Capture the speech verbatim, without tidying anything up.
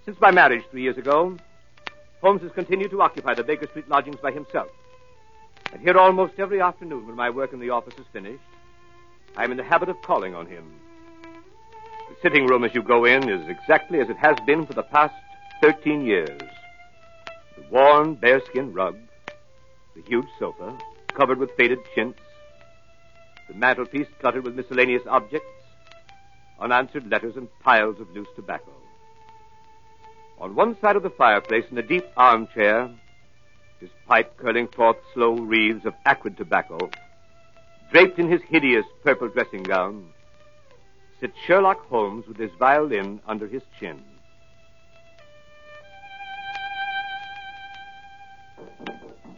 Since my marriage three years ago, Holmes has continued to occupy the Baker Street lodgings by himself. And here almost every afternoon when my work in the office is finished, I am in the habit of calling on him. The sitting room as you go in is exactly as it has been for the past thirteen years. The worn bearskin rug, the huge sofa, covered with faded chintz, the mantelpiece cluttered with miscellaneous objects, unanswered letters and piles of loose tobacco. On one side of the fireplace, in a deep armchair, his pipe curling forth slow wreaths of acrid tobacco, draped in his hideous purple dressing gown, sits Sherlock Holmes with his violin under his chin.